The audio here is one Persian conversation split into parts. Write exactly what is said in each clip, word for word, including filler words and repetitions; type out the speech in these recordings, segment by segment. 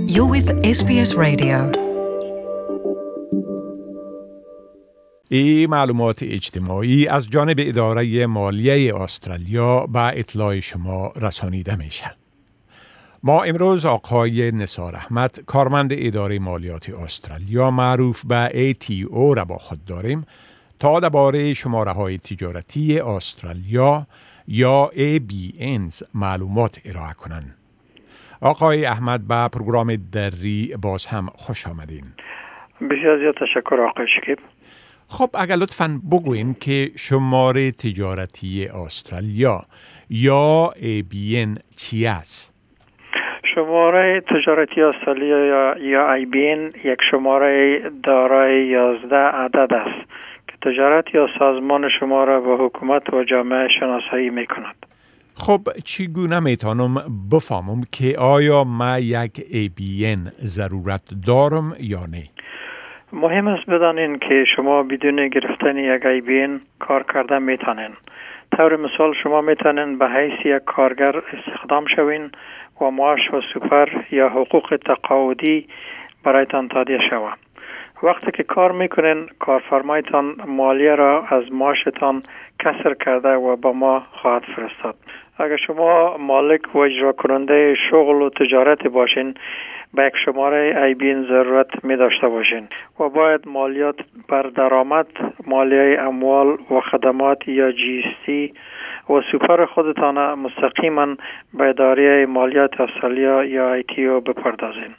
You're with اس بی اس Radio. این معلومات اجتماعی از جانب اداره مالیه استرالیا به اطلاع شما رسانیده میشه. ما امروز آقای نثار احمد، کارمند اداره مالیات استرالیا معروف به ای تی او را با خود داریم تا درباره شماره های تجارتی استرالیا یا ای بی اینز معلومات ارائه کنند. آقای احمد به پروگرام دری باز هم خوش آمدین. بسیار زیاد تشکر آقای شکیب. خب اگر لطفاً بگوین که شماره تجارتی استرالیا یا ای بی این چی است؟ شماره تجارتی استرالیا یا یا ای بی این یک شماره دارای یازده عدد است که تجارت یا سازمان شما را به حکومت و جامعه شناسایی می کند. خب چگونه میتونم بفهمم که آیا ما یک ای بی این ضرورت دارم یا نه؟ مهم است بدانین که شما بدون گرفتن یک ای بی این کار کرده میتونین. طور مثال شما میتونین به حیث یک کارگر استخدام شوین و معاش و سوپر یا حقوق تقاعدی برایتان تادیه شود. وقتی که کار میکنین کارفرمایتان مالیه را از معاشتان کسر کرده و با ما خواهد فرستاد. اگر شما مالک و اجرا کننده شغل و تجارت باشین به یک شماره ای بی این ضرورت می داشته باشین و باید مالیات بر درآمد، مالیه اموال و خدمات یا جی اس تی و سوپر خودتان مستقیما به اداره مالیات استرالیا یا ای تی او بپردازین.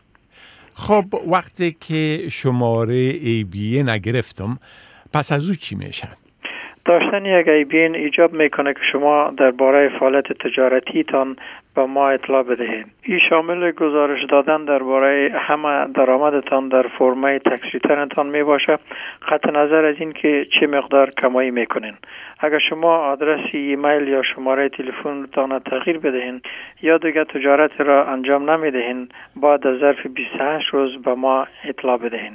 خب وقتی که شماره ای بی این نگرفتم پس از او چی میشه؟ داشتن یک ای بی این ایجاب میکنه که شما درباره فعالیت تجارتیتان به ما اطلاع بدهید. این شامل گزارش دادن درباره همه درآمدتان در فرمه تکس ریترنتان می باشه، قطع نظر از این که چه مقدار کمایی میکنین. اگر شما آدرس ایمیل یا شماره تلفنتان تغییر بدهین یا دیگر تجارت را انجام نمیدهین، بعد از ظرف بیست و هشت روز به ما اطلاع بدهین.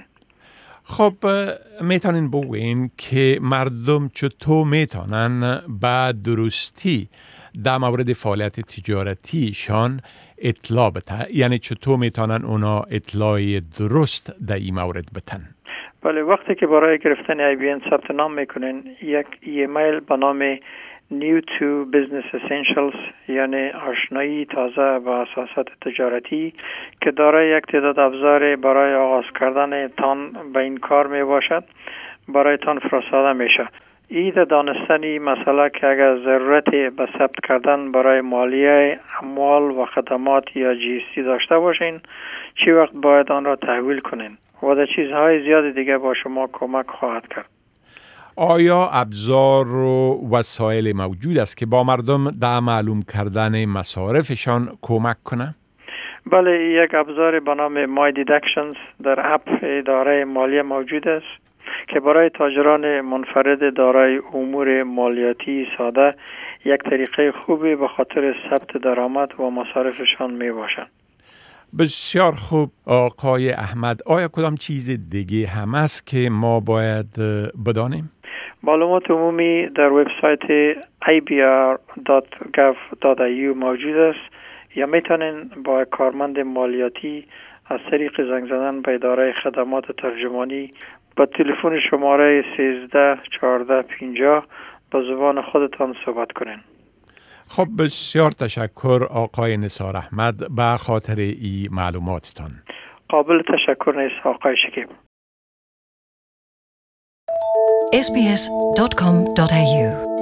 خب میتونین بگوین که مردم چطور میتونن با درستی در مورد فعالیت تجارتیشان اطلاع بده؟ یعنی چطور میتونن اونا اطلاع درست در این مورد بتن؟ بله، وقتی که برای گرفتن ای بی این ثبت نام میکنین یک ایمیل به نام New to Business Essentials یعنی آشنایی تازه با اساسات تجارتی که دارای یک تعداد ابزار برای آغاز کردن تان به این کار می باشد برای تان فرستاده میشه. ایده دانستنی مسئله که اگر ضرورت به ثبت کردن برای مالیه اموال و خدمات یا جی اس تی داشته باشین چی وقت باید آن را تحویل کنین و در چیزهای زیاد دیگه با شما کمک خواهد کرد. آیا ابزار و وسایل موجود است که با مردم در معلوم کردن مصارفشان کمک کنه؟ بله، یک ابزار به نام My Deductions در اپ اداره مالیه موجود است که برای تاجران منفرد دارای امور مالیاتی ساده یک طریقه خوبی به خاطر ثبت درآمد و مصارفشان می باشد. بسیار خوب آقای احمد، آیا کدام چیز دیگه هم است که ما باید بدانیم؟ معلومات عمومی در وبسایت ای بی آر دات گاو دات ای یو موجود است یا میتونین با کارمند مالیاتی از طریق زنگ زدن به اداره خدمات ترجمانی با تلفن شماره سیزده چهارده پنجاه با زبان خودتان صحبت کنین. خب بسیار تشکر آقای نثار احمد به خاطر این معلوماتتان. قابل تشکر نیست آقای شکیب. اس بی اس دات کام دات ای یو